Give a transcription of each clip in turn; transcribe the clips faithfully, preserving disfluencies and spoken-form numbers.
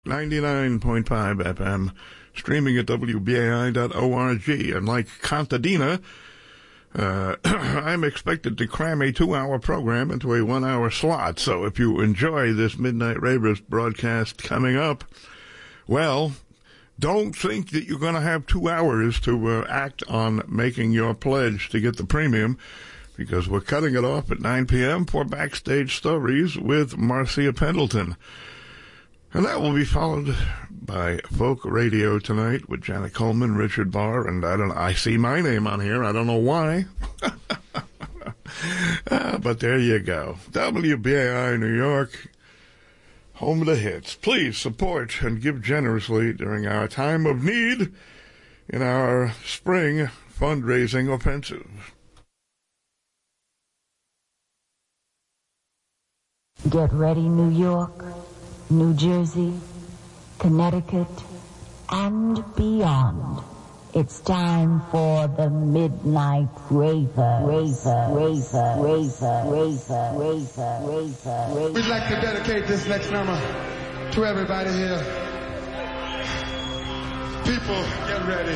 ninety-nine point five F M, streaming at W B A I dot org. And like Contadina, uh, I'm expected to cram a two-hour program into a one-hour slot. So if you enjoy this Midnight Ravers broadcast coming up, well, don't think that you're going to have two hours to uh, act on making your pledge to get the premium, because we're cutting it off at nine p.m. for Backstage Stories with Marcia Pendleton. And that will be followed by Folk Radio Tonight with Janet Coleman, Richard Barr, and I don't know, I see my name on here. I don't know why. uh, but there you go. W B A I New York, home of the hits. Please support and give generously during our time of need in our spring fundraising offensive. Get ready, New York, New Jersey, Connecticut, and beyond. It's time for the Midnight Raver, Raver, Raver, Raver, Raver, Raver, Raver, Raver. We'd like to dedicate this next number to everybody here. People, get ready.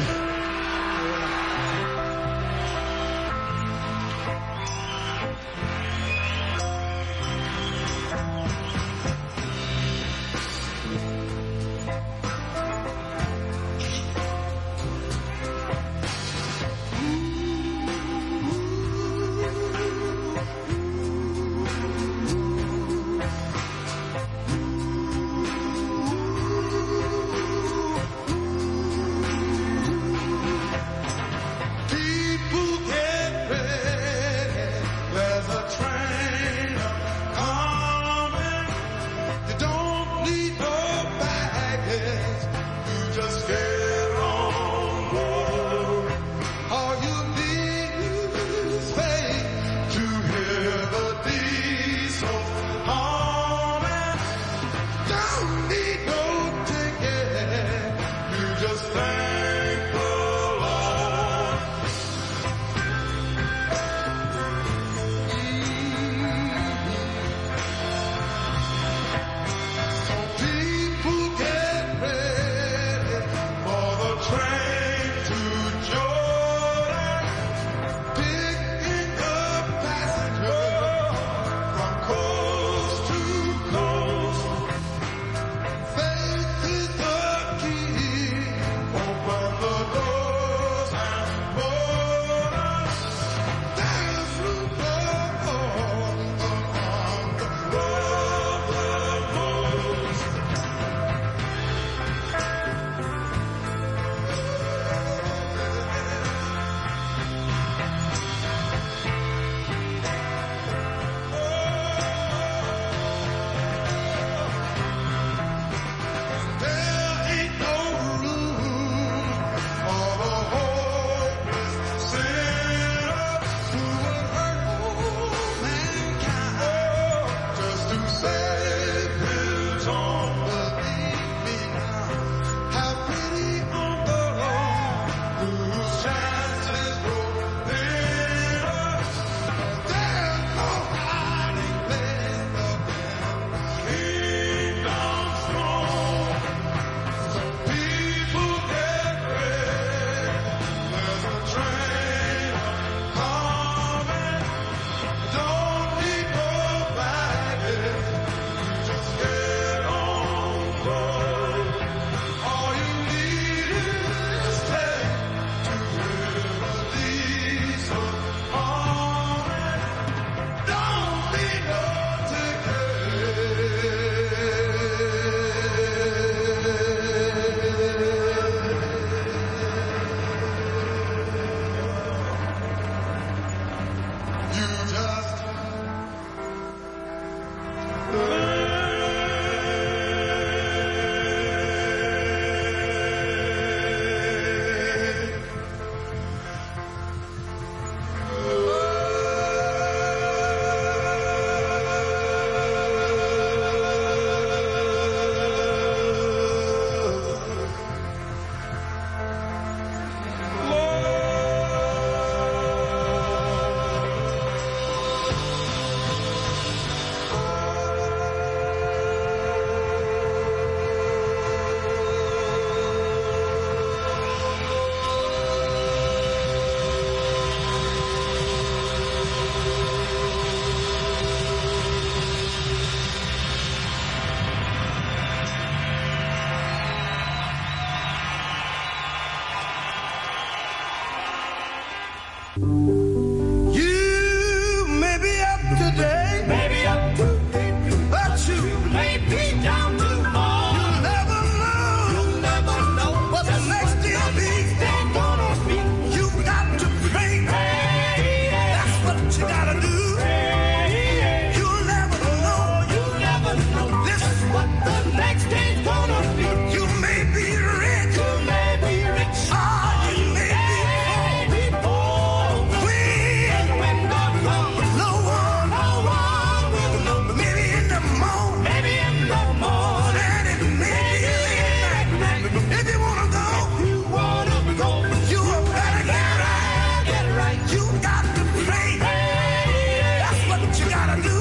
You may be up today, maybe up today, but you may be down tomorrow. You'll never know, you'll never know what the next day will be. They're gonna be. You got to pray, pray, that's what you gotta do. Pray, you'll never know, you'll never know. This is what the next day's gonna be. You may be rich, you may be rich, or you may be poor. When, when God comes, no one, no one will know. Maybe in the morning, maybe in the morning, and it may be late night. If you wanna go, you wanna go, you better get right, get right. You got to pray, that's what you gotta do.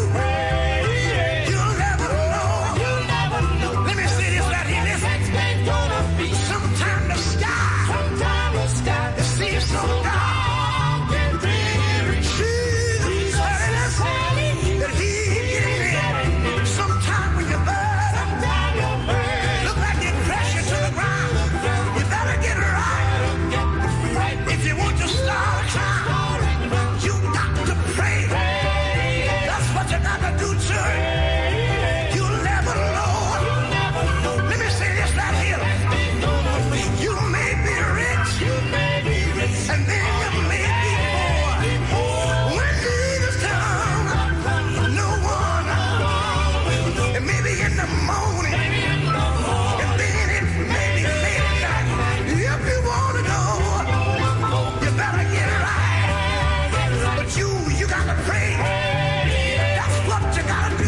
You'll never know, you'll never know. Let me say this right here, this next day's gonna be. Sometime the sky, sometime the sky, it seems so dark and dreary. Jesus said that he getting it. Sometime when you're burdened, sometime you're burdened, look like you're crashing to the ground. You better get right. If you want to start a trial, you got to pray. That's what you got to do, church. You'll never know. Let me say this right here. You may be rich, you may be rich, and then you may be poor. When Jesus comes, no one will know. It may be in the morning, and then it may be late at night. If you want to go, you better get right. But you, you got to pray. That's what you got to do.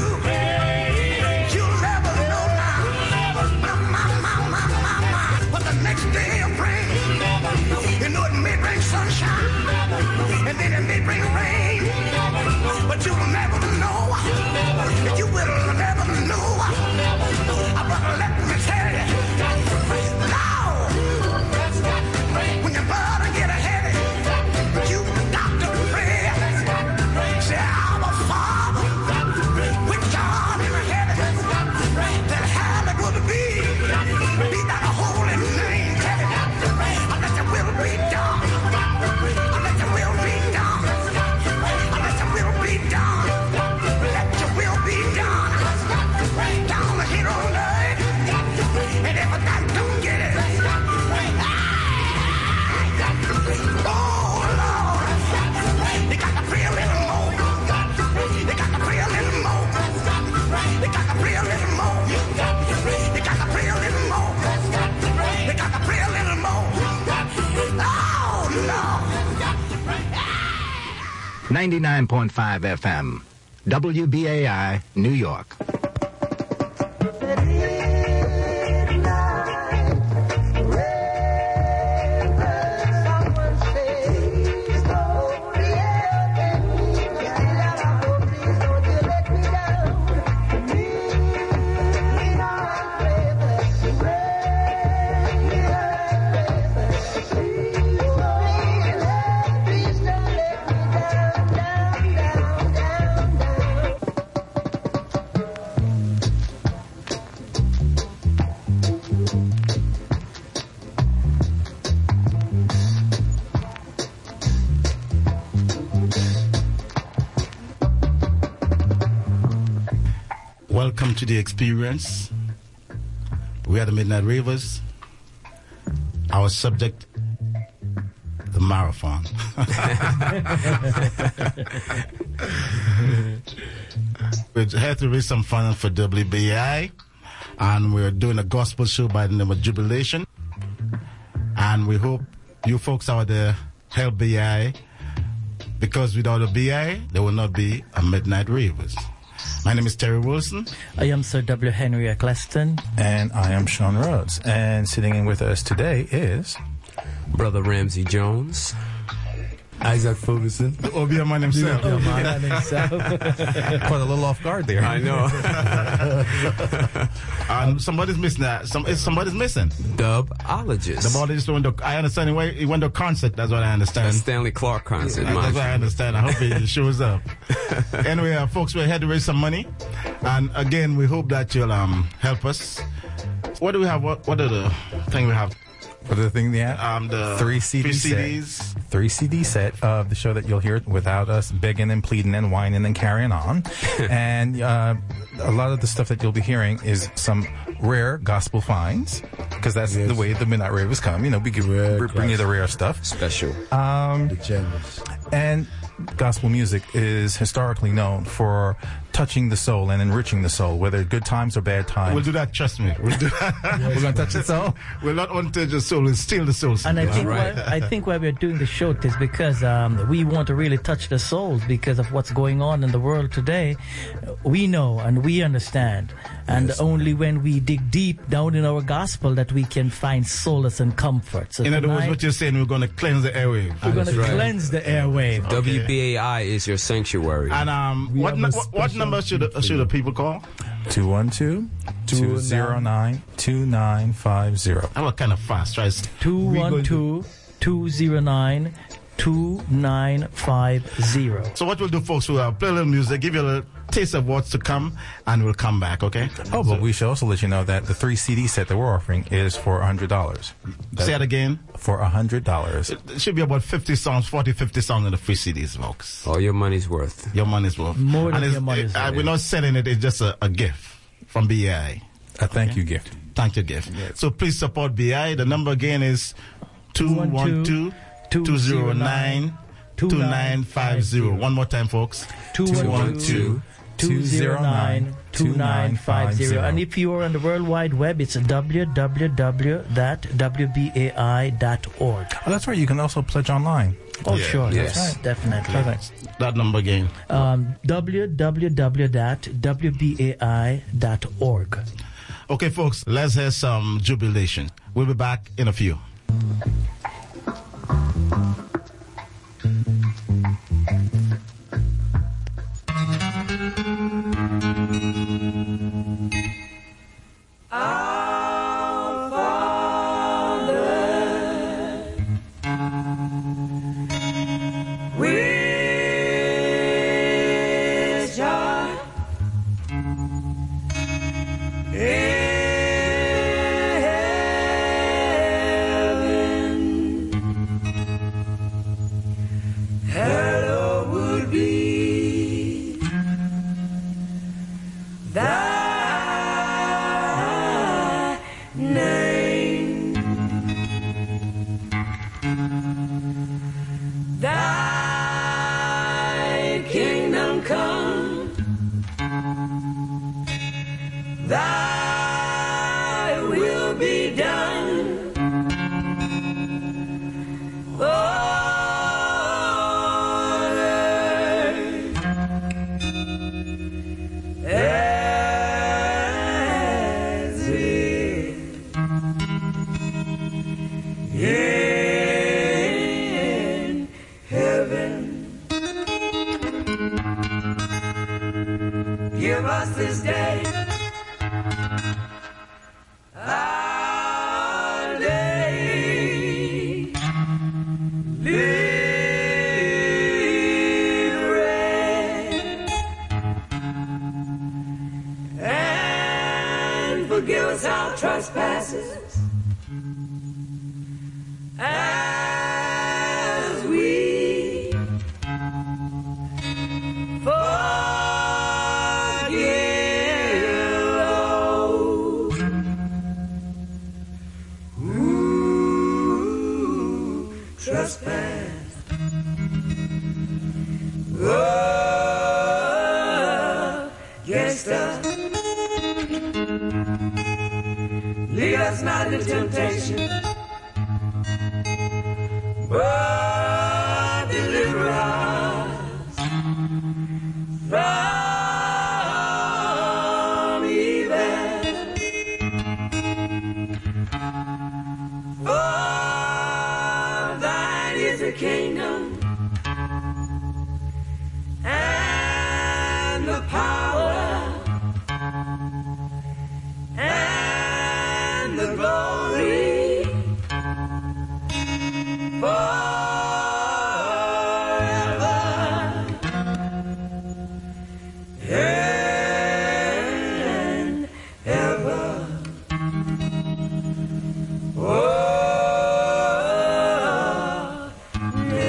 You'll never know now. My, my, my, my, my, my. What the next day will bring. You know it may bring sunshine, and then it may bring rain. But you'll never know. You will never know. But let me tell you, now, when your burden get ahead, you got to pray. Say, our Father, which art in heaven, that hallowed would be, be thy holy name. Let your will be done. Let your will be done. Let your will be done. Let your will be done. Down here on earth. And if that don't get it, oh Lord, you got to pray a little more. You got to pray a little more. You got to pray a little more. You got to pray a little more. You got to pray a little more. Oh Lord. ninety-nine point five F M, W B A I, New York. Welcome to the experience. We are the Midnight Ravers. Our subject, the marathon. We're here to raise some funds for W B A I, and we're doing a gospel show by the name of Jubilation. And we hope you folks out there help B I, because without a B I, there will not be a Midnight Ravers. My name is Terry Wilson. I am Sir W. Henry Eccleston. And I am Sean Rhodes. And sitting in with us today is Brother Ramsey Jones. Isaac Ferguson. The Obeah man himself. The Obeah man himself. Quite a little off guard there. I know. And somebody's missing that. Some, somebody's missing. Dubologist. The Dubologist went to, I understand he went, he went to a concert. That's what I understand. A Stanley Clark concert. That's what I understand. I hope he shows up. Anyway, uh, folks, we're here to raise some money. And again, we hope that you'll um, help us. What do we have? What, what are the things we have? What are the things they have? Um, the three C Ds. Three C Ds. three C D set of the show that you'll hear without us begging and pleading and whining and carrying on. And uh, a lot of the stuff that you'll be hearing is some rare gospel finds, because that's yes. the way the Midnight Ravers come. You know, we can rare bring you the rare stuff. Special. Um, the gems. And gospel music is historically known for touching the soul and enriching the soul, whether good times or bad times. We'll do that, trust me. We'll do that. Yes. We're going to touch the soul. We'll not untouch the soul, we'll steal the soul. And I think, right. why, I think why we're doing the show is because um, we want to really touch the souls because of what's going on in the world today. We know and we understand. And yes. only when we dig deep down in our gospel that we can find solace and comfort. So in tonight, other words, what you're saying, we're going to cleanse the airwave. We're going to right. cleanse the airwave. Okay. W B A I is your sanctuary. And um, what, n- what, what number should the, should the people call? two one two, two zero nine, two nine five zero. I was kind of fast. Try two one two, two zero nine, two nine five zero. So what we'll do, folks, we'll uh, play a little music, give you a little taste of what's to come, and we'll come back, okay? Oh, but we should also let you know that the three C D set that we're offering is for one hundred dollars. Say it again. For one hundred dollars. It, it should be about fifty songs, forty, fifty songs in the free C Ds, folks. All your money's worth. Your money's worth. More than and your money's it, uh, worth. We're not selling it, it's just a, a gift from B A I. A thank okay. you gift. Thank you gift. Yes. So please support B I. The number again is two one two, two zero nine, two nine five zero. One more time, folks. two one two, two zero nine, two nine five zero. And if you are on the World Wide Web, it's w w w dot w b a i dot org. Oh, that's right. You can also pledge online. Oh, yeah. sure. Yes. That's right. Definitely. Perfect. That number again. Um, w w w dot w b a i dot org. Okay, folks, let's hear some jubilation. We'll be back in a few. Our Father, which art in hallowed be thy name. Thy kingdom come, thy will be done. On earth as it in heaven. Give us this day our daily bread, and forgive us our trespasses as we forgive those who trespass against us. Lead us not into temptation, but deliver us from evil. For thine is the kingdom and the power and the glory forever and ever. Oh, amen.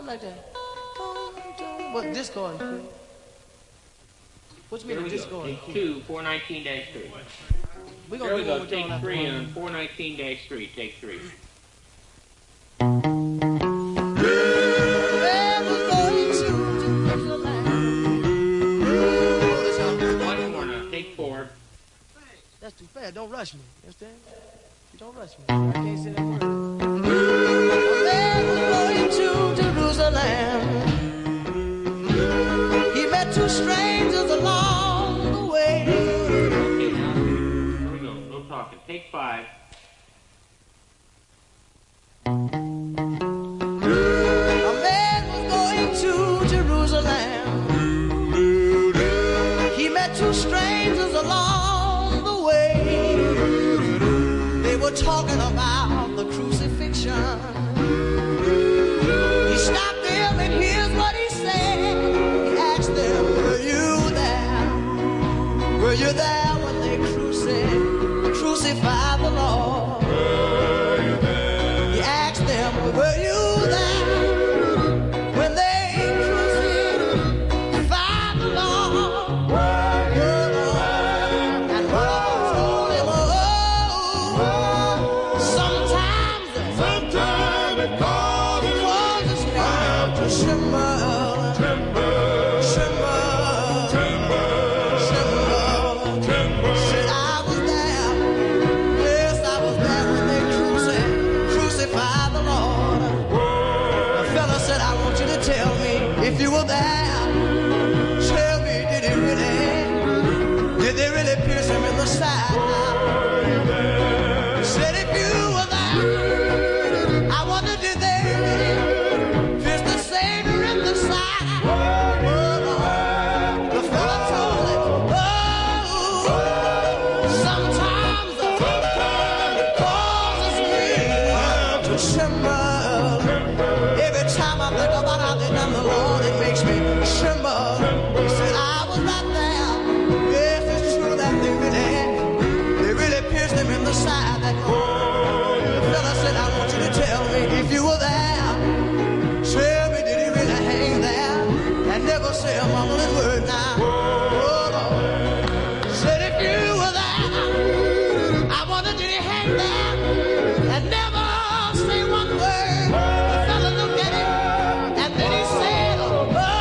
like that. What disco on? What's mean Here we disco go. on? Take two, four nineteen dash three. We Here gonna we do go. what we're doing Take after three one. on four nineteen dash three. Take three. One more now. Take four. That's too fast. Don't rush me. You understand? You don't rush me. I can't say that word. A man was going to Jerusalem. He met two strangers along the way. Okay, now. Here we go. No talking. Take five. A man was going to Jerusalem. He met two strangers along the way. They were talking about the crucifixion. He stopped them and here's what he said. He asked them, were you there? Were you there when they cruci- crucified the Lord? He asked them, were you there when they crucified the Lord? And Paul told him, oh, sometimes, sometimes it causes me to shimmer, shimmer, shimmer, shimmer. Said I was there, yes, I was there when they cruci- crucified the Lord. The fella said, I want you to tell me if you were there. Tell me, did he really, did they really pierce him in the side? He said, if you were there, I wonder, did they really pierce the Savior in the side? The fella told him, oh, sometimes it causes me to tremble. Every time I think about how they done the Lord, it makes me tremble. He said, I was right there. Yes, it's true that they really, they really pierced him in the side. That the fella said, I want you to tell me if you were there. Tell me, did he really hang there? And never say a mumbling word now. Oh, Lord. Said if you were there, I wonder, did he hang there? And never say one word. The fella looked at him, and then he said, oh,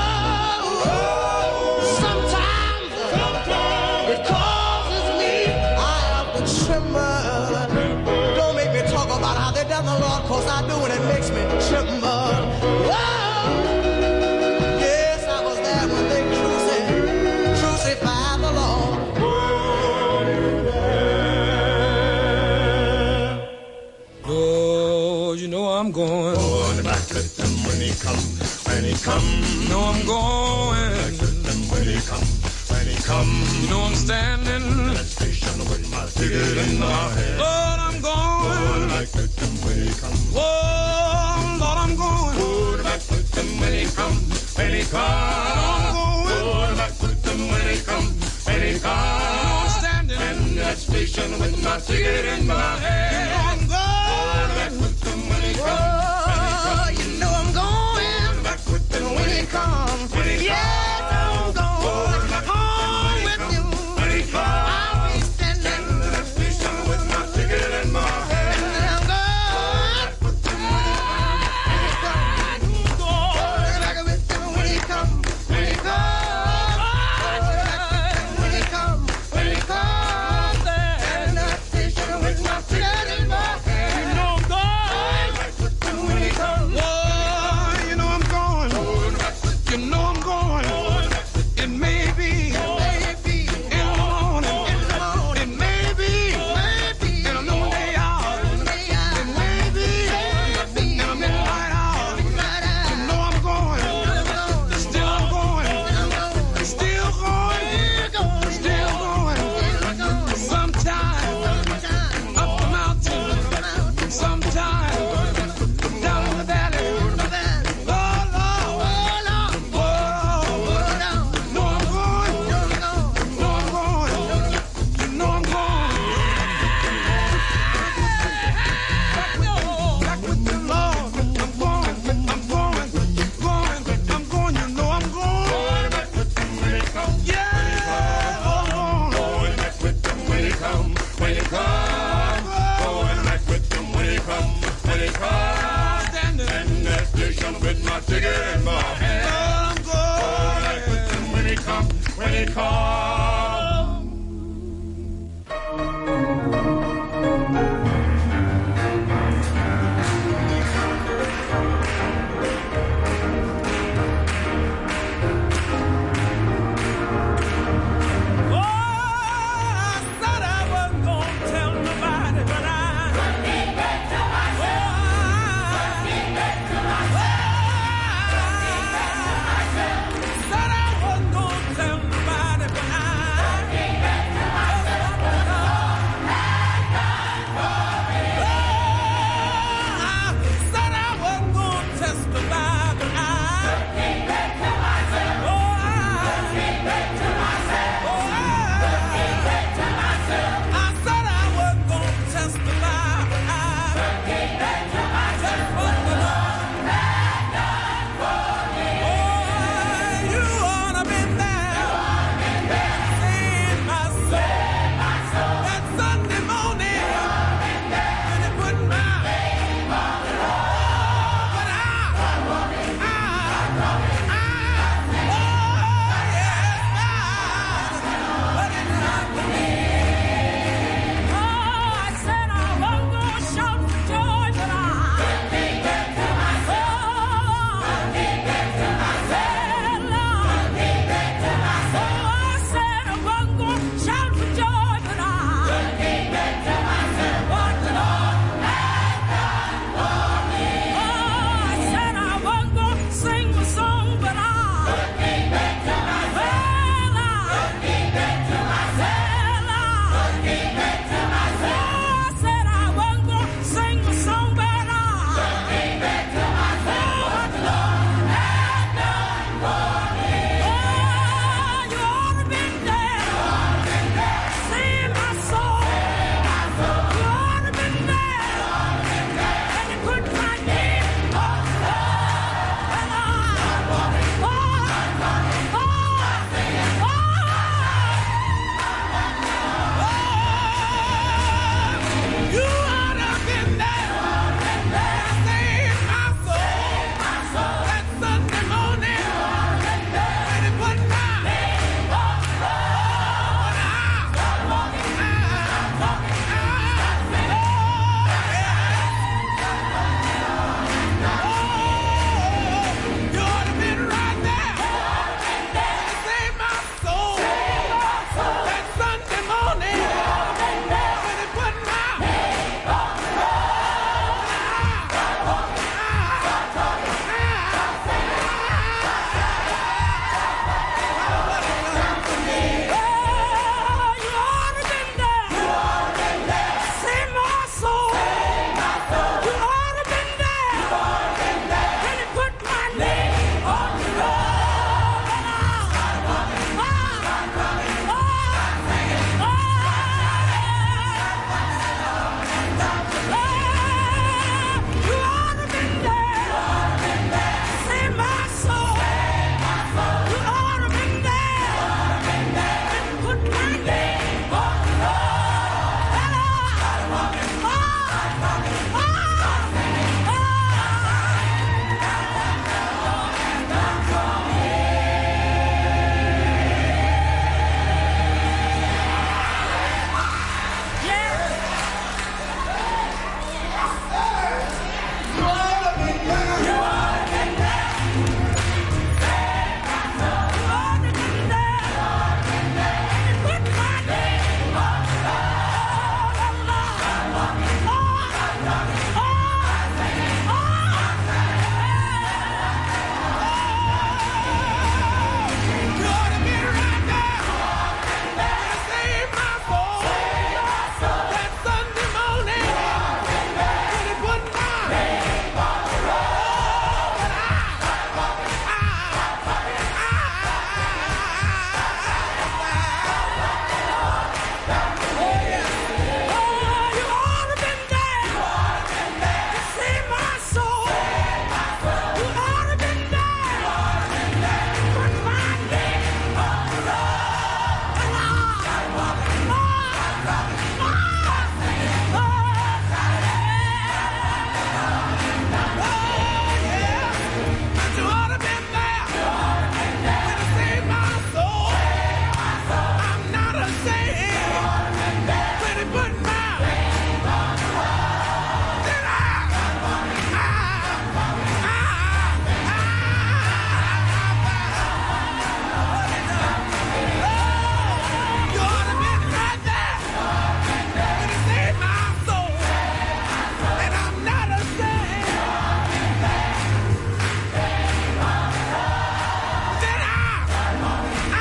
sometimes it causes me, I have to tremble. Don't make me talk about how they done the Lord, cause I do, and it makes me tremble. Whoa! Yes, I was there when they cruci- crucified the Lord. Oh, you know I'm going. Going back with them when he come, when he come. You know I'm going. Back with them when he come, when he come. You know I'm standing. That station with my ticket in my hand. Lord, I'm going. Going back with them when he come. Oh, Lord, I'm going. Going back with them when he come, when he come. I'm going. Going back with them when he come, when he come. You know I'm standing. In that station with my ticket in my hand. You know I'm going. Oh, you know I'm going back with them when he comes. Yes, I'm going home with you. I'll be standing with my ticket in my hand. And I'm going back with them when he comes. When he comes, when he comes, when he comes, and I'm standing with my ticket in my hand. Nobody but my then I, I, I, oh, you ought to be right there when it saved my soul, and I'm not ashamed. Then I, I,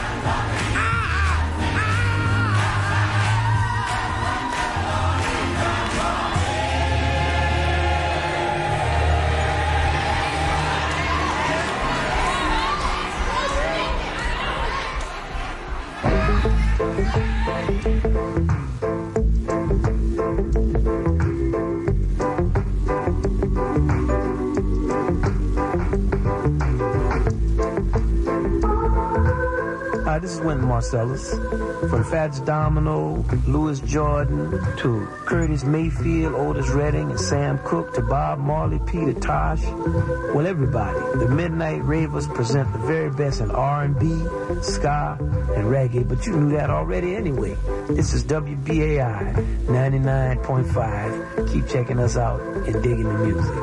Hi, this is Wynton Marcellus. From Fats Domino, Louis Jordan, to Curtis Mayfield, Otis Redding, and Sam Cooke, to Bob Marley, Peter Tosh. Well, everybody, the Midnight Ravers present the very best in R and B, ska, and reggae, but you knew that already anyway. This is W B A I ninety-nine point five. Keep checking us out and digging the music.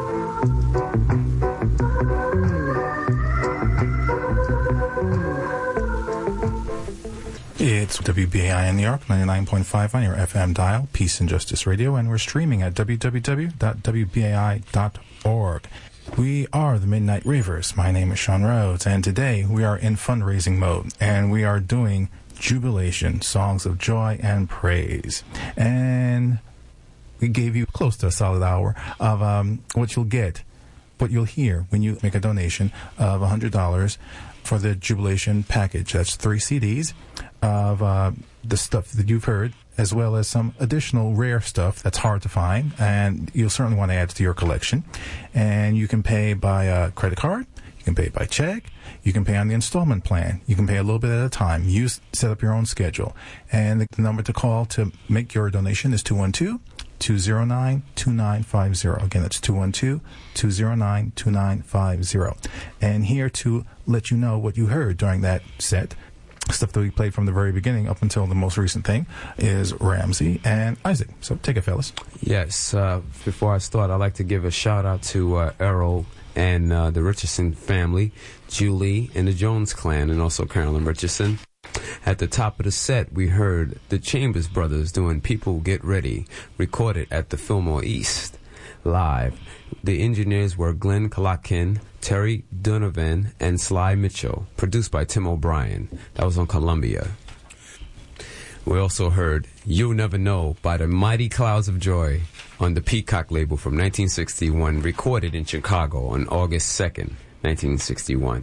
It's W B A I in New York, ninety-nine point five on your F M dial, Peace and Justice Radio, and we're streaming at w w w dot w b a i dot org. We are the Midnight Ravers. My name is Sean Rhodes, and today we are in fundraising mode, and we are doing jubilation, songs of joy and praise. And we gave you close to a solid hour of um, what you'll get, what you'll hear when you make a donation of one hundred dollars for the jubilation package. That's three C Ds of uh, the stuff that you've heard, as well as some additional rare stuff that's hard to find, and you'll certainly want to add to your collection. And you can pay by a credit card, you can pay by check, you can pay on the installment plan, you can pay a little bit at a time. You s- set up your own schedule. And the number to call to make your donation is two one two, two zero nine, two nine five zero. Again, that's two one two, two zero nine, two nine five zero. And here to let you know what you heard during that set, stuff that we played from the very beginning up until the most recent thing, is Ramsey and Isaac. So take it, fellas. Yes. Uh, before I start, I'd like to give a shout out to uh, Errol and uh, the Richardson family, Julie and the Jones clan, and also Carolyn Richardson. At the top of the set, we heard the Chambers Brothers doing People Get Ready, recorded at the Fillmore East, live. The engineers were Glenn Kalakin, Terry Donovan, and Sly Mitchell, produced by Tim O'Brien. That was on Columbia. We also heard You'll Never Know by the Mighty Clouds of Joy on the Peacock label from nineteen sixty-one, recorded in Chicago on August second, nineteen sixty-one.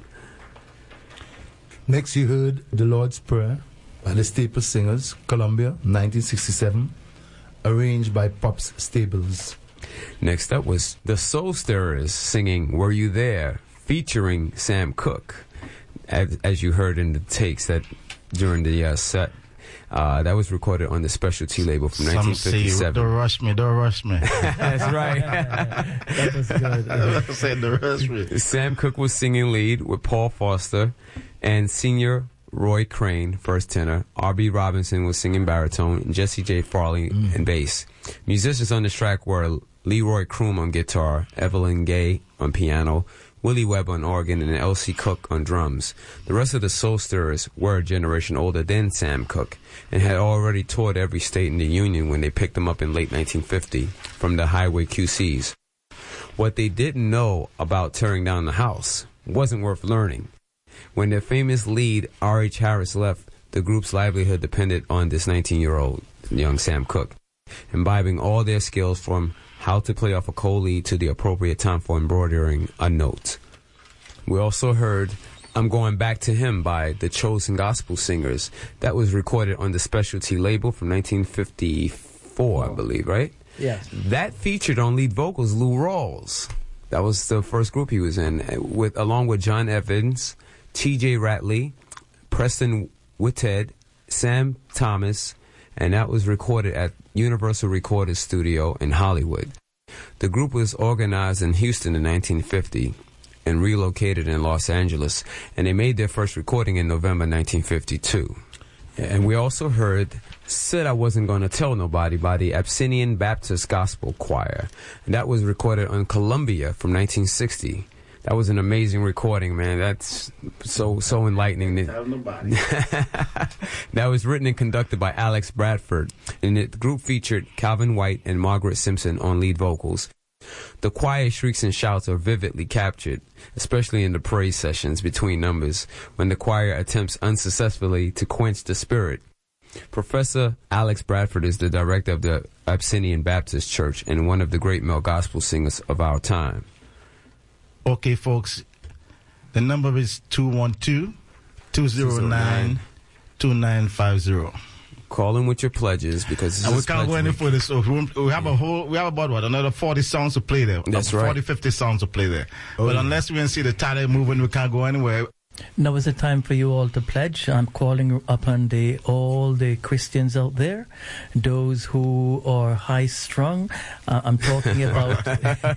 Next, you heard The Lord's Prayer by the Staple Singers, Columbia, nineteen sixty-seven, arranged by Pops Stables. Next up was the Soul Stirrers singing Were You There, featuring Sam Cooke, as, as you heard in the takes that during the uh, set. Uh, that was recorded on the Specialty label from Some nineteen fifty-seven. Say, don't rush me, don't rush me. That's right. That was good. I said, don't rush me. Sam Cooke was singing lead with Paul Foster and senior Roy Crane, first tenor. R B Robinson was singing baritone, and Jesse J. Farley mm. and bass. Musicians on this track were Leroy Kroom on guitar, Evelyn Gay on piano, Willie Webb on organ, and Elsie Cook on drums. The rest of the Soul Stirrers were a generation older than Sam Cooke and had already toured every state in the Union when they picked them up in late nineteen fifty from the Highway Q Cs. What they didn't know about Tearing Down the House wasn't worth learning. When their famous lead, R H Harris, left, the group's livelihood depended on this nineteen-year-old young Sam Cooke, imbibing all their skills from how to play off a co-lead to the appropriate time for embroidering a note. We also heard I'm Going Back to Him by the Chosen Gospel Singers. That was recorded on the Specialty label from nineteen fifty-four, I believe, right? Yes. That featured on lead vocals Lou Rawls. That was the first group he was in, with along with John Evans, T J Ratley, Preston Whitted, Sam Thomas, and that was recorded at Universal Recording Studio in Hollywood. The group was organized in Houston in nineteen fifty and relocated in Los Angeles, and they made their first recording in November nineteen fifty-two. And we also heard Said I Wasn't Gonna Tell Nobody by the Abyssinian Baptist Gospel Choir. And that was recorded on Columbia from nineteen sixty. That was an amazing recording, man. That's so so enlightening. That was written and conducted by Alex Bradford. And the group featured Calvin White and Margaret Simpson on lead vocals. The choir shrieks and shouts are vividly captured, especially in the praise sessions between numbers, when the choir attempts unsuccessfully to quench the spirit. Professor Alex Bradford is the director of the Abyssinian Baptist Church and one of the great male gospel singers of our time. Okay, folks, the number is two one two, two zero nine, two nine five zero. Call in with your pledges because and we can't go any further. So we, we have a whole, we have about what another forty songs to play there. That's right, right. forty, fifty songs to play there. Oh, but yeah. unless we can see the tide moving, we can't go anywhere. Now is the time for you all to pledge. I'm calling upon the all the Christians out there, those who are high-strung. Uh, I'm talking about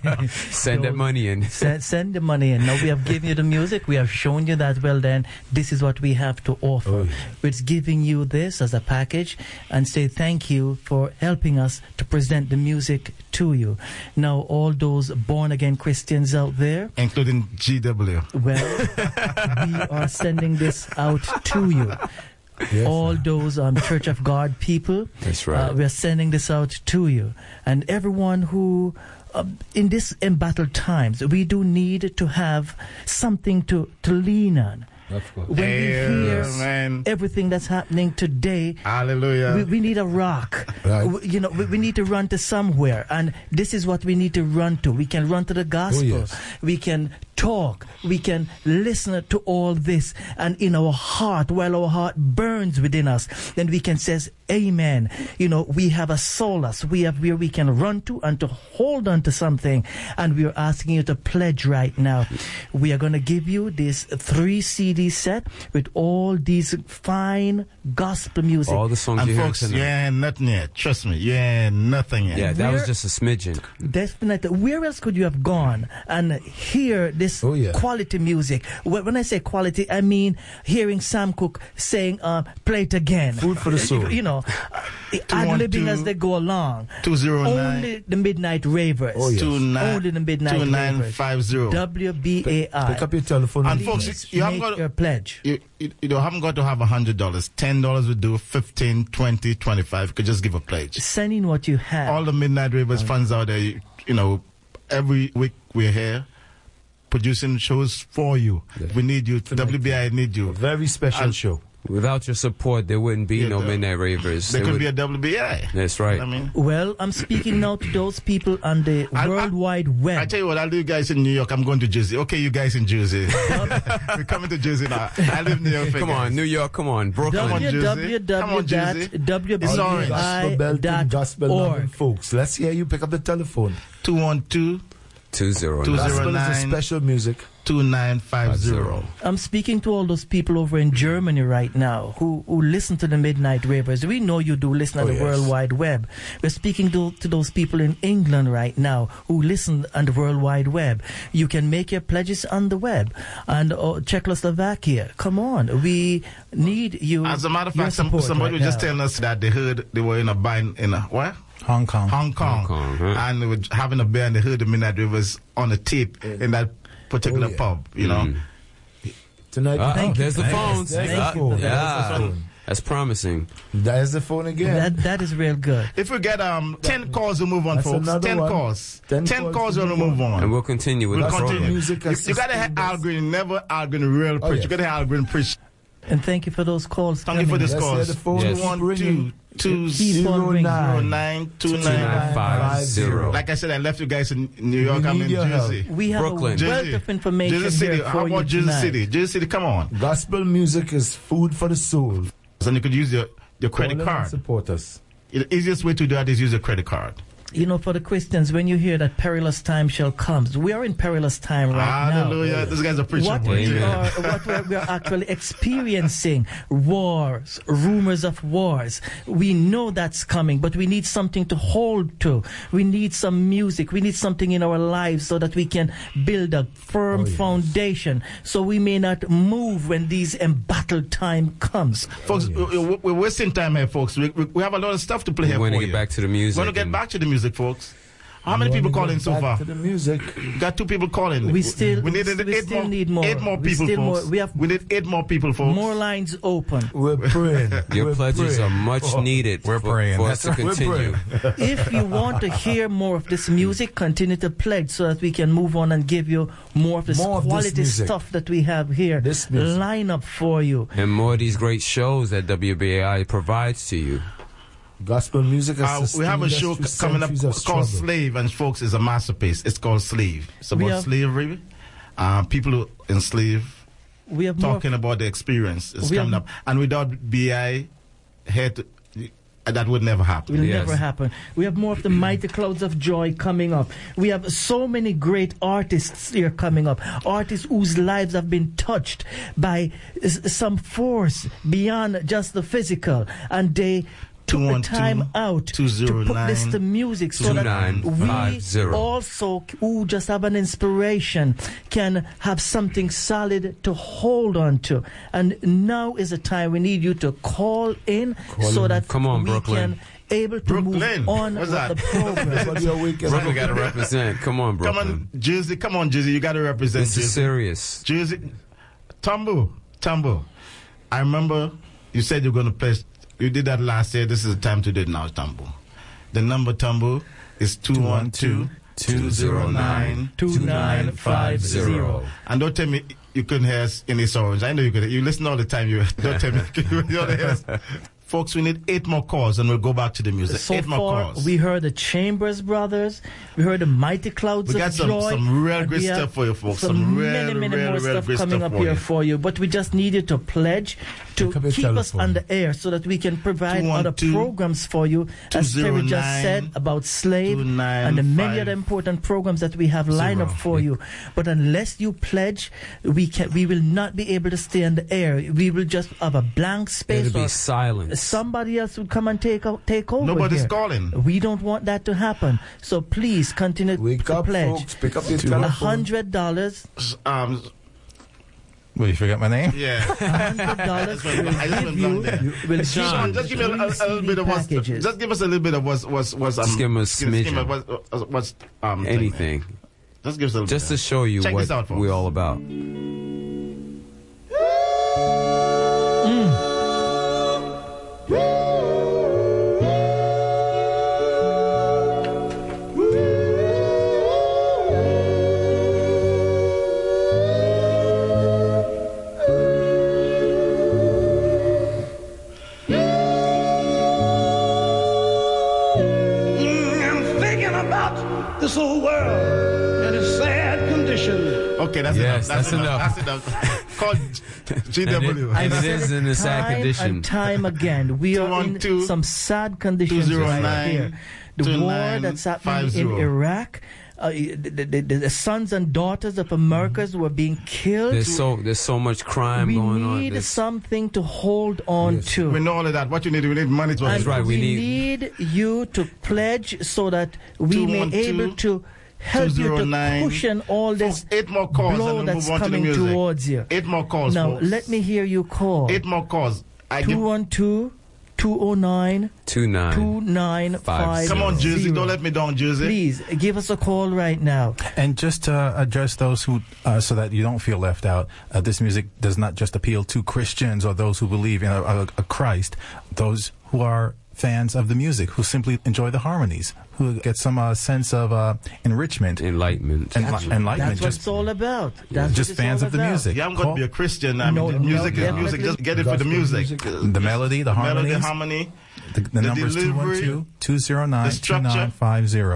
send that money in. Send, send the money in. Now we have given you the music. We have shown you that. Well, then this is what we have to offer. Oh, yeah. It's giving you this as a package and say thank you for helping us to present the music to you. Now all those born-again Christians out there, including G W. Well. We are sending this out to you. Yes, all sir. Those um, Church of God people. That's right. Uh, we are sending this out to you. And everyone who, uh, in this embattled times, we do need to have something to, to lean on. Of course. When hey, we hear man. everything that's happening today, hallelujah, we, we need a rock. Right. We, you know, we, we need to run to somewhere, and this is what we need to run to. We can run to the gospel. Oh, yes. We can talk. We can listen to all this, and in our heart, while our heart burns within us, then we can say, "Amen." You know, we have a solace. We have where we can run to and to hold on to something, and we are asking you to pledge right now. We are going to give you this three C D set with all these fine gospel music. All the songs and you folks, heard tonight. you ain't nothing yet. Trust me, you ain't nothing yet. Yeah, that Where, was just a smidgen. Definitely. Where else could you have gone and hear this oh, yeah. quality music? When I say quality, I mean hearing Sam Cooke saying, uh, "Play it again." Food for the soul. You know, ad-libbing as they go along. two zero nine Only the Midnight Ravers. Oh, yes. two nine Only the Midnight two nine Ravers. five zero. W B A I. Pick up your telephone. And and folks, you haven't Make got your pledge. You, you, you don't haven't got to have a hundred dollars. Ten dollars would do. Fifteen, twenty, twenty-five. You could just give a pledge. Send in what you have. All the Midnight Ravers fans out there, you, you know, every week we're here producing shows for you. Yeah. We need you. Tonight, W B I need you. A very special and show. Without your support, there wouldn't be yeah, no the, Midnight Ravers. There it could would, be a W B I. That's right. I mean, well, I'm speaking now to those people on the I, World I, Wide Web. I tell you what, I'll do you guys in New York. I'm going to Jersey. Okay, you guys in Jersey. We're coming to Jersey now. I live in New York. Come guys. on, New York. Come on, Brooklyn. w w w dot w b i dot org. Folks, let's hear you pick up the telephone. two one two, two zero two nine. zero Gospel is a nine. special music. two nine five zero. I'm speaking to all those people over in Germany right now who, who listen to the Midnight Ravers. We know you do listen on Oh, the yes. World Wide Web. We're speaking to, to those people in England right now who listen on the World Wide Web. You can make your pledges on the web. And uh, Czechoslovakia, come on. We need you. As a matter of your fact, some, support somebody right was just now. telling us that they heard they were in a band in a what? Hong Kong. Hong Kong. Hong Kong, huh? And they were having a band. They heard the Midnight Rivers on a tape in that particular Oh, yeah. pub, you know. Mm. Tonight, Uh, Thank you. there's the Thank phones. There's Uh, the phone. yeah, There's the phone. that's promising. There's the phone again. That, that is real good. If we get um ten calls, we'll move on, That's folks. another Ten one. calls. Ten Ten, calls calls, to we'll move move on. And we'll continue with We'll the continue. program. Music You, you gotta have arguing, never arguing real Oh, preach. yes. You gotta have arguing preach. And thank you for those calls. Thank you for this Let's hear calls. the phone. Yes. Two one Ringing. two two Keep on zero ringing. nine two two nine nine five zero. Like I said, I left you guys in New York. We I'm need in your help. Jersey. We have Brooklyn. a wealth Jersey. of information Jersey City. here How for you about Jersey tonight. City? Jersey City, come on. Gospel music is food for the soul. And you could use your, your credit Call in and card. Support us. The easiest way to do that is use a credit card. You know, for the Christians, when you hear that perilous time shall come, we are in perilous time right now. Hallelujah. This guy's a preacher. What boy. we are, what we're, we are actually experiencing, wars, rumors of wars. We know that's coming, but we need something to hold to. We need some music. We need something in our lives so that we can build a firm Oh, yes. foundation, so we may not move when these embattled time comes. Folks, we- we- we're wasting time here, folks. We, we, we have a lot of stuff to play We here want for to get you. back to the music. We want to get and- back to the music, folks. How many We people wanna calling get so back far? to the music. Got two people calling. We still, we need we eight still more, need more. Eight more We people, still folks. more- we have we need eight more people, folks. more lines open. We're praying. Your We're pledges praying. are much Oh, needed we're for, praying. for us That's to right. continue. If you want to hear more of this music, continue to pledge so that we can move on and give you more of this More of this quality music. stuff that we have here. This music. Line up for you. And more of these great shows that W B A I provides to you. Gospel music. Uh, we have a show c- coming up called struggle. Slave, and folks, is a masterpiece. It's called Slave. It's We about have- slavery. Uh, people who enslave, We have more. talking about the experience. It's We coming have- up. And without B I, here to, that would never happen. Will Yes. never happen. We have more of the mighty clouds of joy coming up. We have so many great artists here coming up. Artists whose lives have been touched by s- some force beyond just the physical, and they took the time out to put this to music so that we also, who just have an inspiration, can have something solid to hold on to. And now is the time we need you to call in Call so in. that Come on, we Brooklyn. can able to Brooklyn. move on What's with that? the program. Brooklyn got to represent. Come on, Brooklyn. Come on, Jersey. Come on, Jersey. You got to represent. This is Jersey. serious. Jersey. Tumbo. Tumbo. I remember you said you're going to play. You did that last year. This is the time to do it now, Tumbo. The number, Tumbo, is two one two, two zero nine, two nine five zero. And don't tell me you couldn't hear us in this orange. I know you could. You listen all the time. You don't tell me you don't hear us. Folks, we need eight more calls and we'll go back to the music. So eight more far, calls. we heard the Chambers Brothers, we heard the Mighty Clouds We of got some- Joy. some real and good we have stuff for you folks. Some, Some real, many, many real, more real stuff good coming stuff up for here you. for you. But we just need you to pledge to Pick up your keep us telephone. on the air so that we can provide two one other two, programs for you. As Terry just two zero nine, said about Slave two nine and the many five other important programs that we have lined up zero. for you. But unless you pledge, we can we will not be able to stay on the air. We will just have a blank space. It'll be or silence. Somebody else would come and take o- take over. Nobody's here. calling. We don't want that to happen. So please continue Wake to up, pledge. folks. Pick up your A telephone. hundred dollars. Um, Well, you forgot my name? Yeah. hundred dollars I just will went- I just give went you. down there. Will Sean, give just give me a, you a, a little bit of what's, packages. just give us a little bit of what's what's what's um, Just give 'em a skim- skim smidgen. of what's, uh, what's um thing. Anything. Just give us a little Just bit. to show you Check what this out, folks. we're all about. Mm, I'm thinking about this old world and its sad condition. Okay, that's Yes, enough. That's, that's enough. enough. That's enough. Call G W. And it is in a sad time condition. and time again. We are in some sad conditions right here. The war that's happening in Iraq. Uh, the, the, the, the sons and daughters of Americans were being killed. There's so there's so much crime we going on. need There's- something to hold on to. We know all of that. What you need, we need money to And right, we we need- need you to pledge so that we may two one two, able to help you to two zero nine. cushion all this Eight more calls and blow we'll that's move on to the coming music. towards you. Eight more calls, Now, folks. let me hear you call. Eight more calls. I two give. one two, two oh nine, Two nine. two nine five. Come on, Jersey. Don't let me down, Jersey. Please, give us a call right now. And just to address those who, uh, so that you don't feel left out, uh, this music does not just appeal to Christians or those who believe in a, a, a Christ, those who are fans of the music, who simply enjoy the harmonies, who get some uh, sense of uh, enrichment. Enlightenment. Enli- That's, enlightenment. that's what just it's all about. That's just what it's fans all of the about. music. You haven't got to be a Christian. I mean, No, the no, music is definitely. music. Just get it for the Gospel music. music. the melody, the harmonies. Melody, harmony. The, the the number is two one delivery, two, two zero nine, the two nine structure. five zero.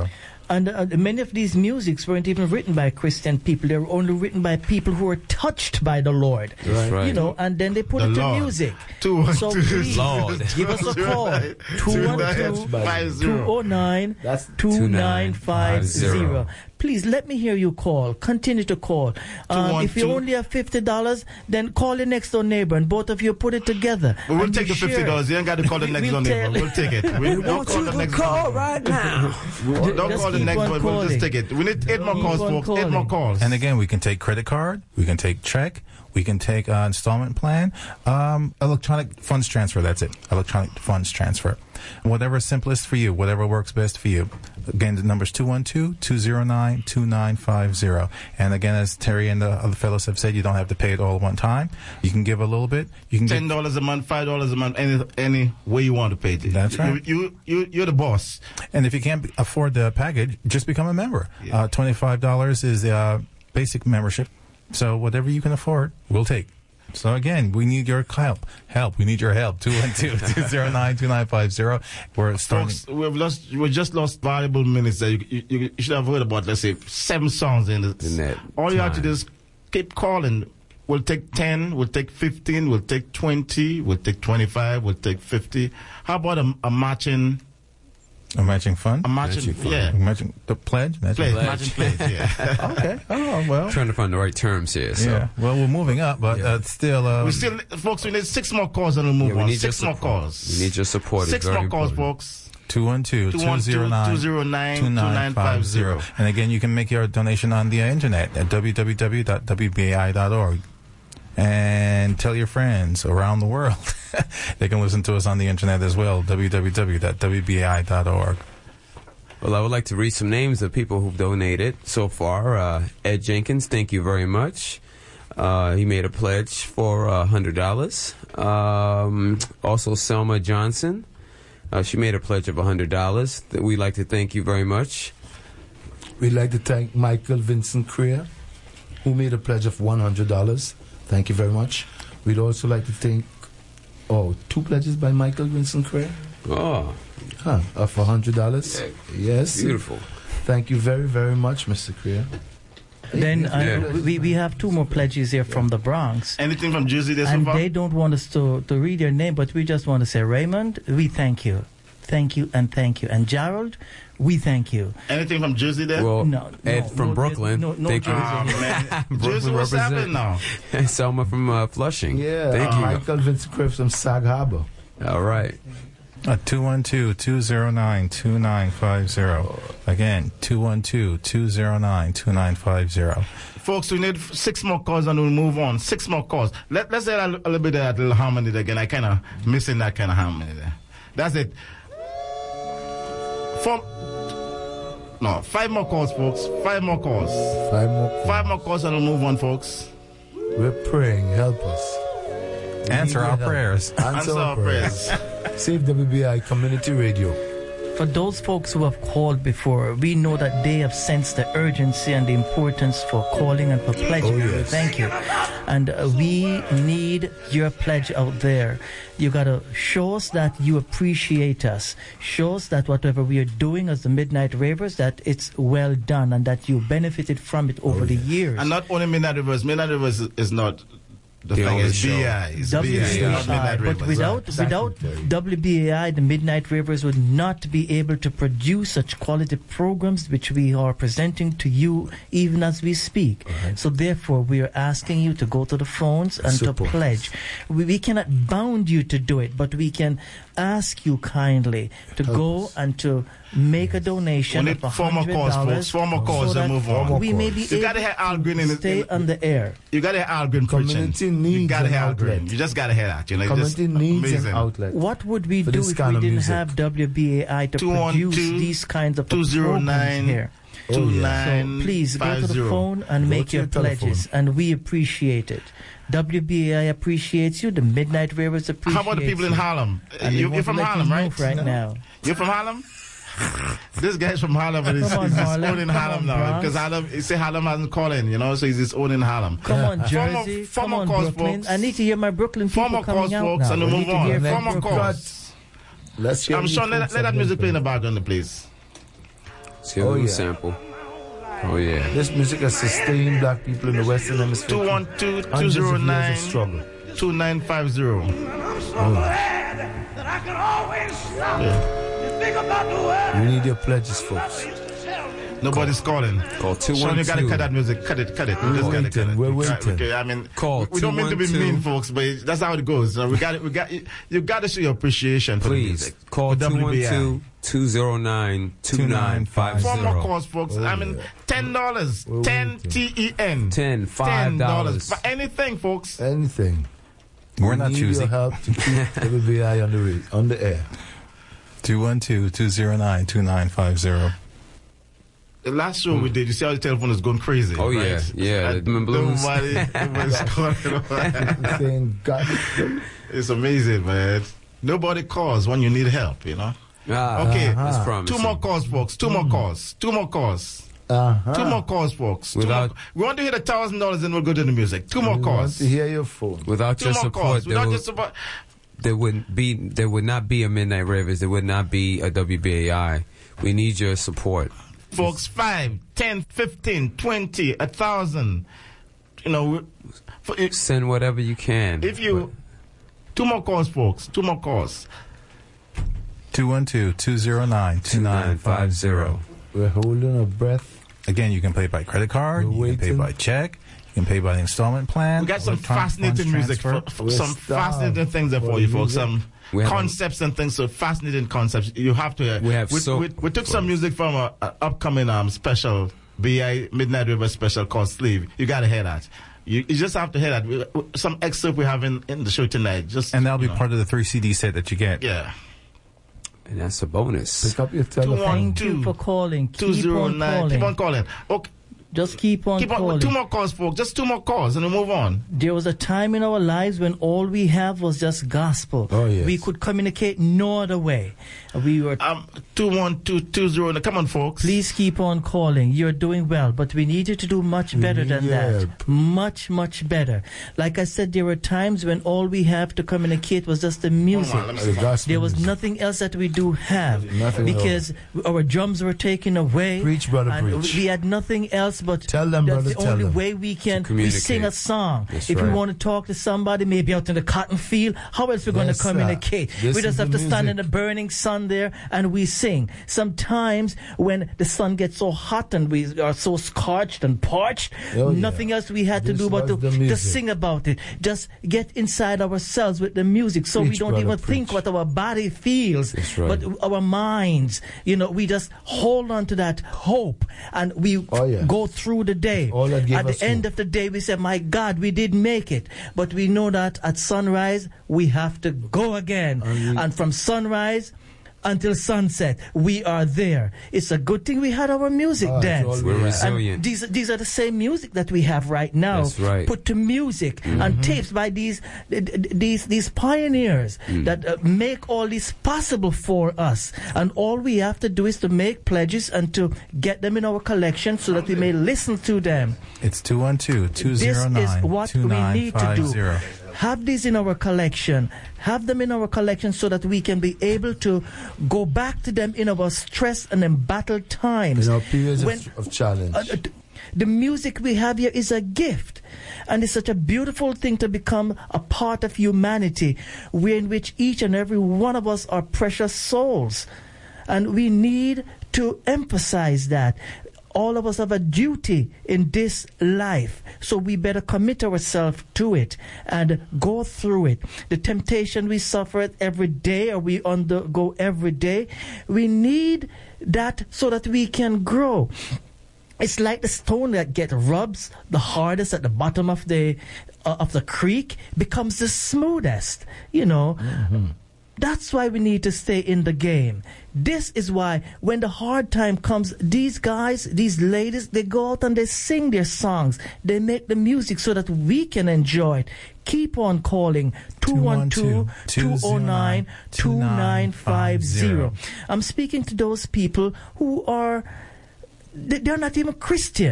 And uh, many of these musics weren't even written by Christian people. They were only written by people who were touched by the Lord. That's right. You know, and then they put The it to Lord. music. Two, So two, please, Lord. give us a call. two one two, two oh nine, two nine five zero. Please let me hear you call. Continue to call. Um, if you only have fifty dollars, then call your next door neighbor and both of you put it together. But we'll and take you the fifty share dollars. it. You ain't got to call the next We'll door neighbor. tell- We'll take it. We We don't want call you the to next call door. right now. Don't Just call the keep next on one. We'll just calling. take it. We need eight more Keep calls, on folks. Eight calling. more calls. And again, we can take credit card, we can take check, we can take uh, installment plan, um, electronic funds transfer. That's it. Electronic funds transfer. Whatever is simplest for you, whatever works best for you. Again, the number's two one two, two oh nine, two nine five zero. And again, as Terry and the other fellows have said, you don't have to pay it all at one time. You can give a little bit. You can Ten give, dollars a month, five dollars a month, any any way you want to pay it. That's right. You you, you you're the boss. and if you can't afford the package, just become a member. Yeah. Uh, twenty-five dollars is the uh, basic membership. So whatever you can afford, we'll take. So again, we need your help. Help. We need your help. two one two, two oh nine, two nine five zero. We're starting. Folks, we've lost. We just lost valuable minutes. There, you, you, you should have heard about. Let's say seven songs in the. In that All you have to time. do is keep calling. We'll take ten. We'll take fifteen. We'll take twenty. We'll take twenty-five. We'll take fifty. How about a, a matching? A matching fund? A matching, Matching fund. yeah. Matching the pledge? Matching Pledge, matching pledge, yeah. Okay. Oh, well. Trying to find the right terms here. So. Yeah. Well, we're moving up, but uh, still. Um, we still, folks, we need six more calls and we'll move Yeah, we on. need Six your more support. calls. We need your support. It's Six very more calls, important. folks. two one two, two oh nine, two nine five zero. And again, you can make your donation on the internet at w w w dot w b a i dot org. And tell your friends around the world. They can listen to us on the internet as well, w w w dot w b a i dot org. Well, I would like to read some names of people who've donated so far. Uh, Ed Jenkins, thank you very much. Uh, he made a pledge for uh, one hundred dollars. Um, also, Selma Johnson. Uh, she made a pledge of one hundred dollars. We'd like to thank you very much. We'd like to thank Michael Vincent Creer, who made a pledge of one hundred dollars. Thank you very much. We'd also like to thank, oh, two pledges by Michael Vincent Creer. Oh. Huh, of one hundred dollars. Yeah. Yes. Beautiful. Thank you very, very much, Mister Creer. Then uh, Yeah. we, we have two more pledges here from the Bronx. Anything from Jersey there so And far? they don't want us to, to read your name, but we just want to say, Raymond, we thank you. Thank you and thank you. And Gerald, we thank you. Anything from Jersey there? Well, No, Ed no, from no, Brooklyn. no, no thank Jersey. you. Oh, man. Brooklyn Jersey, what's represent. happening now? And Selma from uh, Flushing. Yeah, Thank uh, you. Michael Vincent Creer from Sag Harbor. All right. Uh, two one two, two oh nine, two nine five zero. Again, two one two, two oh nine, two nine five zero. Folks, we need f- six more calls and we'll move on. Six more calls. Let, let's say a, a little bit of that little harmony there again. I kind of missing that kind of harmony there. That's it. Four, no, five more calls, folks. Five more calls. Five more. Five more calls and we'll move on, folks. We're praying. Help us. Answer We need our your help. prayers. Answer, Answer our our prayers. Save W B I Community Radio. For those folks who have called before, we know that they have sensed the urgency and the importance for calling and for pledging. Oh, And we yes. thank you. And uh, we need your pledge out there. You got to show us that you appreciate us. Show us that whatever we are doing as the Midnight Ravers, that it's well done and that you benefited from it over the years. And not only Midnight Rivers. Midnight Rivers is, is not the, The thing. only It's show. B I. It's W B I. B A I, Not Midnight but Rivers. without Exactly, without Terry. W B A I, the Midnight Ravers would not be able to produce such quality programs which we are presenting to you even as we speak. So therefore, we are asking you to go to the phones and Super. to pledge. We, we cannot bound you to do it, but we can ask you kindly to Help go us. and to make a donation We need of four more calls, folks. Four more calls so and that move on. we may be You able gotta have Al Green in to the- stay in- on the air. You got to have Al Green preaching. Community You needs got to an have Al outlet. Green. You just got to hear that. You know, just Community needs amazing. an outlet. What would we For do this if kind we of didn't music. have W B A I to two one produce two, these kinds of two oh programs nine, here? two Oh, yeah. nine So please go to five the zero. phone and Go make to your your telephone. pledges, and we appreciate it. W B A I appreciates you. The Midnight Ravers appreciate How about the people in you. Harlem? And we You, want you're to from let you Harlem, know right? Right now. You're from Harlem? This guy's from Harlem, but he's, Come on, he's his Harlem. own in Come Harlem on, now. Bronx. Because Harlem, you say Harlem hasn't called in, you know, so he's his own in Harlem. Come on, Former- Jersey. Come former on, calls, Brooklyn. folks. I need to hear my Brooklyn people Former coming calls, out folks, now. and We we need move to on. hear Former Brooklyn. calls. Let's hear I'm you sure, let, folks let that again, music play in the please. background, please. See a Oh, little yeah. sample. Oh yeah. This music has sustained black people in the Western Hemisphere. two one two, two Hundreds zero of years nine, of struggle. two nine five zero. That I can always stop and think about the world. You need your pledges, folks. Nobody's calling. Call two Sean, one you gotta two. cut that music. Cut it, cut it. We're We just gotta waiting, cut it. we're We got- waiting. Okay, I mean, Call we don't mean to be two one two. mean, folks, but that's how it goes. So we got we got you got to show your appreciation for the Please music. call For two W one B I. two, two zero nine, two nine five Four more zero. calls, folks. I mean, ten dollars, We're ten waiting. T E N, Ten, five dollars. for anything, folks. Anything. We're We not need choosing. your help to keep W B I on the, ra- on the air. two one two, two zero nine, two nine five zero. The last show we did, you see how the telephone is going crazy. Oh, right? yeah. Yeah, And the Rhythm and Blues. Nobody, nobody's calling. Saying, God, It's amazing, man. Nobody calls when you need help, you know. Ah, Okay, that's two promising. more calls, folks. Two more calls. Two more calls. uh-huh. Two more calls, folks. Two Without- more, we want to hit a thousand dollars, and we'll go to the music. Two more We calls. want to hear your phone. Without Two your more support, calls. there, Without will, your support. there would be there would not be a Midnight Ravers. There would not be a W B A I. We need your support. Folks, five, ten, fifteen, twenty, a thousand. You know, we- for, if, Send whatever you can. if you, two more calls, folks. Two more calls. two one two, two zero nine, two nine five zero. We're holding our breath. Again, you can pay by credit card, We're you can pay waiting. by check, you can pay by the installment plan. We got some electronic fascinating funds music, transfer. for, for We're some starved fascinating things there for for you, folks. music. Some We have a- concepts and things, so fascinating concepts. You have to. Uh, We have we, so- we, we took some music from a, a upcoming um special B I Midnight River special called Sleeve. You got to hear that. You, you just have to hear that. We, we, some excerpt we have in, in the show tonight. Just And that'll be you know. part of the three C D set that you get. Yeah. And that's a bonus. Pick up your Two telephone. one Thank you two for calling. two Keep zero on nine. calling. Keep on calling. Okay. Just keep on Keep on. calling. Two more calls, folks. Just two more calls, and we move on. There was a time in our lives when all we have was just gospel. Oh, yes. We could communicate no other way. We were. Um, two one two two zero. Come on, folks. Please keep on calling. You're doing well, but we need you to do much We better need than your that. help. Much, much better. Like I said, there were times when all we have to communicate was just the music. Hold on, let me The gospel There was music. nothing else that we do have Nothing at all. because our drums were taken away. Preach, brother, and preach. We had nothing else but Tell them, that's brother, the tell only them. way we can we communicate. sing a song. That's if we right. want to talk to somebody, maybe out in the cotton field, how else we going Yes, to sir. communicate? This We is just have the to stand in music. the burning sun there and we sing. Sometimes when the sun gets so hot and we are so scorched and parched, Oh, yeah. nothing else we had to This do but was to, the to music. sing about it. Just get inside ourselves with the music so we Preach, don't brother, even think preach. what our body feels, That's right. but our minds, you know, we just hold on to that hope and we Oh, yeah. go through the day. All that gave At us the end hope. of the day, we say, my God, we did make it. But we know that at sunrise, we have to go again. And we- And from sunrise until sunset, we are there. It's a good thing we had our music Oh, it's dance. all We're we have. resilient. And these, these are the same music that we have right now. That's right. Put to music Mm-hmm. and tapes by these th- th- these these pioneers Mm. that uh, make all this possible for us. And all we have to do is to make pledges and to get them in our collection so that we may listen to them. It's two one two, two zero This is nine, what two we nine need to five do. zero. Have these in our collection. Have them in our collection so that we can be able to go back to them in our stress and embattled times. In our periods When- of, of challenge. uh, uh, the music we have here is a gift, and it's such a beautiful thing to become a part of humanity, where in which each and every one of us are precious souls, and we need to emphasize that. All of us have a duty in this life, so we better commit ourselves to it and go through it. The temptation we suffer every day, or we undergo every day, we need that so that we can grow. It's like the stone that gets rubs the hardest at the bottom of the uh, of the creek becomes the smoothest. You know, that's why we need to stay in the game. This is why when the hard time comes, these guys, these ladies, they go out and they sing their songs. They make the music so that we can enjoy it. Keep on calling two one two, two oh nine, two nine five zero. I'm speaking to those people who are they- they're not even Christians.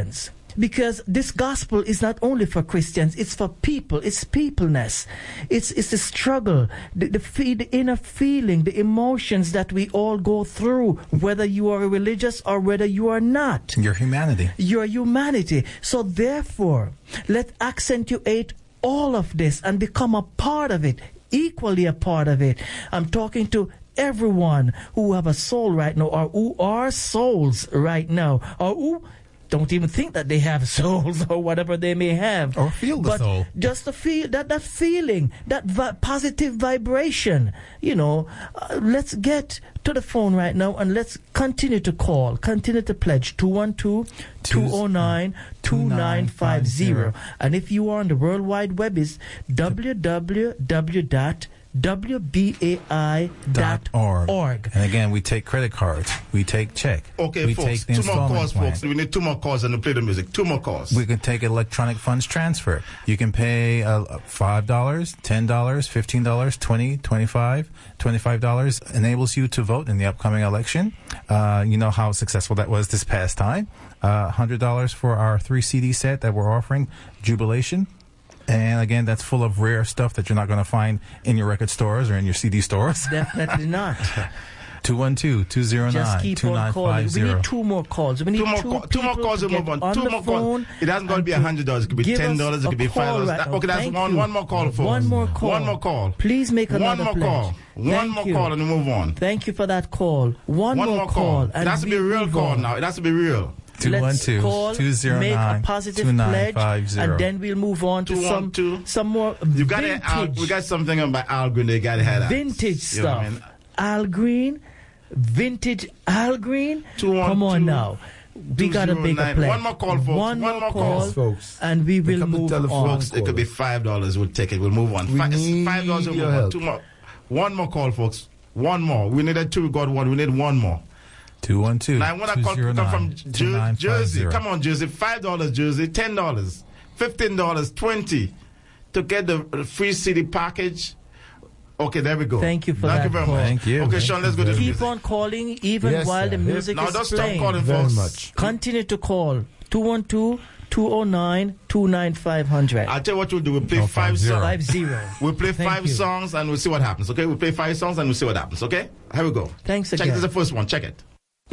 Because this gospel is not only for Christians, it's for people, it's peopleness. It's it's the struggle, the, the, fe- the inner feeling, the emotions that we all go through, whether you are religious or whether you are not. Your humanity. Your humanity. So therefore, let's accentuate all of this and become a part of it, equally a part of it. I'm talking to everyone who have a soul right now, or who are souls right now, or who don't even think that they have souls or whatever they may have. Or feel the but soul. Just to feel that, that feeling, that vi- positive vibration. You know, uh, let's get to the phone right now and let's continue to call, continue to pledge two one two, two oh nine, two nine five zero. And if you are on the World Wide Web, it's w w w dot w b a i dot org. And again, we take credit cards. We take check. Okay, we folks, take the two more installment calls, plan. folks. We need two more calls and we play the music. Two more calls. We can take electronic funds transfer. You can pay uh, five dollars, ten dollars, fifteen dollars, twenty dollars, twenty-five dollars. twenty-five dollars enables you to vote in the upcoming election. Uh, you know how successful that was this past time. Uh, one hundred dollars for our three C D set that we're offering, Jubilation. And again, that's full of rare stuff that you're not going to find in your record stores or in your C D stores. Definitely not. two one two, two oh nine, two nine five zero. We need two more calls. We need two more, two, call, two more calls to and move on. on Two the more phone. calls. It hasn't got to be one hundred dollars. It could be ten dollars. It could be five dollars. Right that, okay, that's Thank one, you. one more call, folks. One more call. One more call. Please make another One more pledge. call. One Thank more you. call and we move on. Thank you for that call. One, One more, more call. It And has to be we a real move call on. now. It has to be real. two one two, two oh make nine, a positive two nine pledge, five zero. and then we'll move on to some some more You got vintage, it, Al, we got something about Al Green. They got to have that. vintage You know stuff. what I mean? Al Green, vintage Al Green. Two one Come on two, now. We two got to zero make a nine. pledge. One more call, folks. One, One more more call, call, folks. and we will Pick up the move telephone. on. Folks, it could be five dollars. We'll take it. We'll move on. We Five, need five dollars. We'll your move on. help. Two more. One more call, folks. One more. We needed two. We got one. We need one more. two one two, Now I want to call people from Jer- Jersey. Come on, Jersey. Five dollars, Jersey. Ten dollars. Fifteen dollars. Twenty. To get the uh, free C D package. Okay, there we go. Thank you for Thank that you very call. much. Thank you. Okay, Thank Sean, let's go to the Keep music. on calling even Yes, while sir. the music Now is don't stop playing. calling, Very folks. much. Continue to call two one two, two oh nine, two nine five zero zero. I'll tell you what we'll do. We'll play Oh, five five zero. songs. Five zero. We'll play Thank five you. songs and we'll see what happens. Okay, we'll play five songs and we'll see what happens. Okay, here we go. Thanks Check again. it. This is the first one. Check it.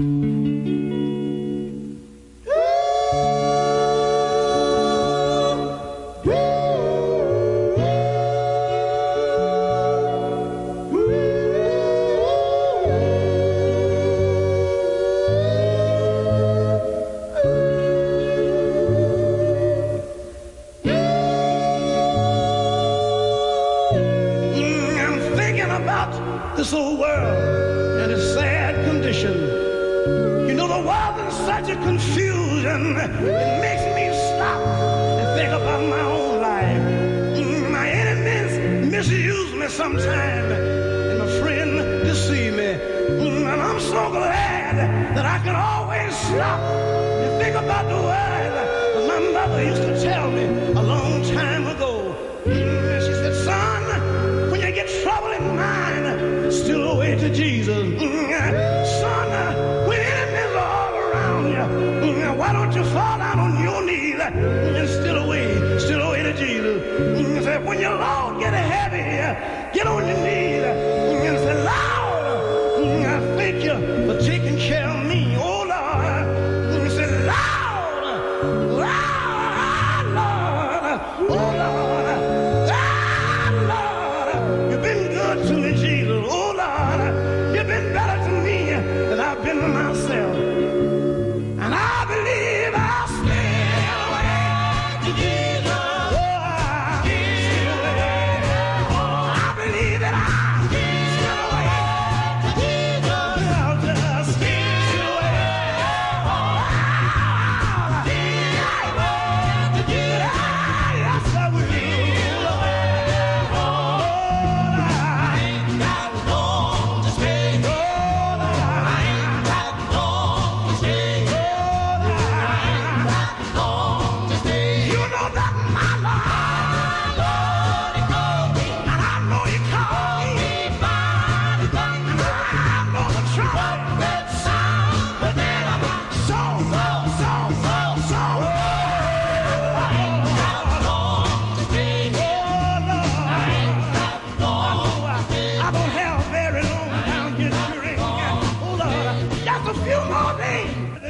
Mm, I'm thinking about this old world and its sad condition. You know, the world's in such a confusion. It makes me stop and think about my own life. Mm, my enemies misuse me sometimes, and my friend deceive me. Mm, and I'm so glad that I can always stop and think about the word that my mother used to tell me a long time ago. Mm, she said, son, when you get trouble in mind, still away to Jesus. Mm, son, when enemies are all around you, mm, why don't you fall down on your knees and still away, still away to Jesus. Mm, said, when your Lord get heavy, get on your knees and say, Lord, mm, I thank you for taking care of me. Oh, Lord. Mm, say, Lord, Lord, Lord, oh, Lord. Ah, Lord, you've been good to me, Jesus. Oh, Lord, you've been better to me than I've been to myself. And I believe I'll still away to Jesus. Oh, I still away. I believe that I still away to Jesus. I'll just still away. Ah, still away to Jesus. Ah, yes, I will. Oh, I ain't got long to spend. Oh, I ain't got just a few more days.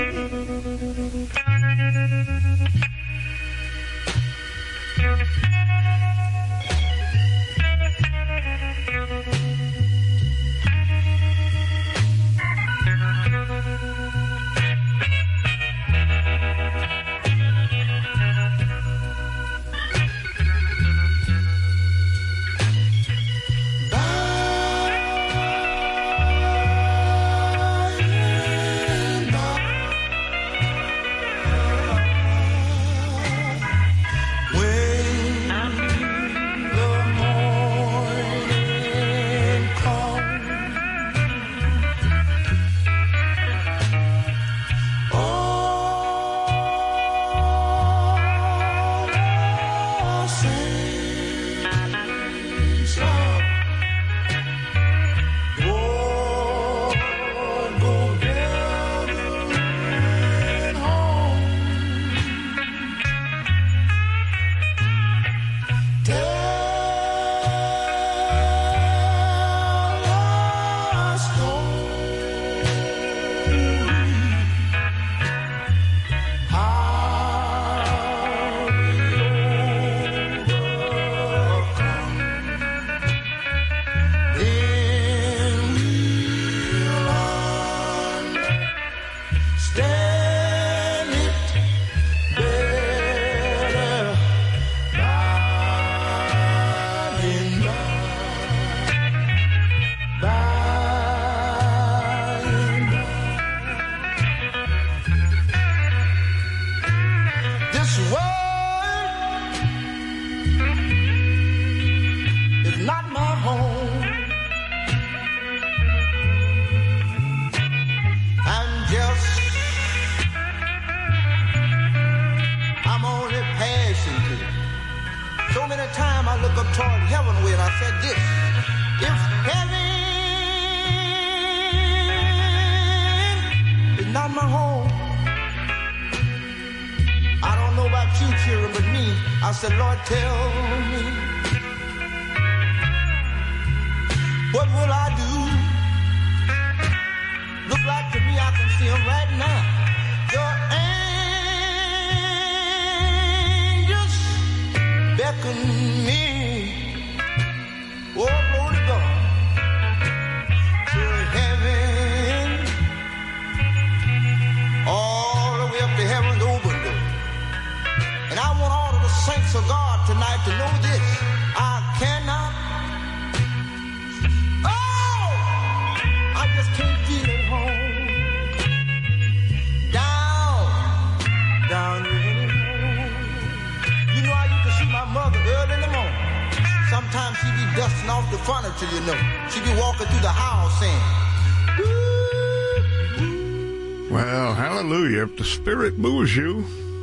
Spirit moves you,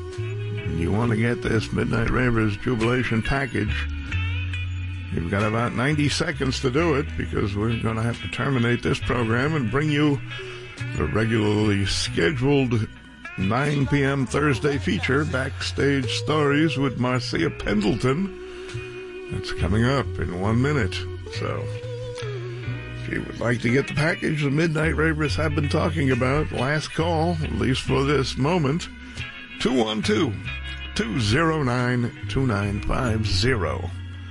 and you want to get this Midnight Ravers Jubilation package, you've got about ninety seconds to do it, because we're going to have to terminate this program and bring you the regularly scheduled nine p.m. Thursday feature, Backstage Stories with Marcia Pendleton. That's coming up in one minute. So if you would like to get the package the Midnight Ravers have been talking about, last call, at least for this moment, two one two, two oh nine, two nine five oh.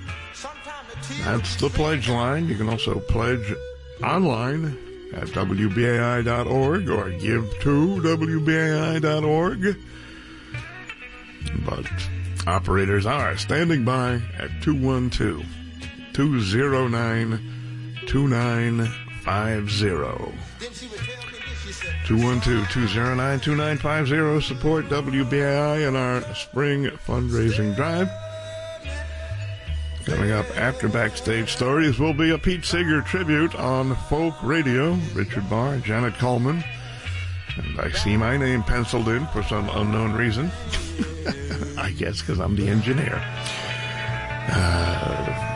That's the pledge line. You can also pledge online at W B A I dot org or give to W B A I dot org. But operators are standing by at two one two, two oh nine, two nine five oh. two one two, two oh nine, two nine five oh. Support W B A I in our spring fundraising drive. Coming up after Backstage Stories will be a Pete Seeger tribute on folk radio. Richard Barr, Janet Coleman. And I see my name penciled in for some unknown reason. I guess because I'm the engineer. Uh,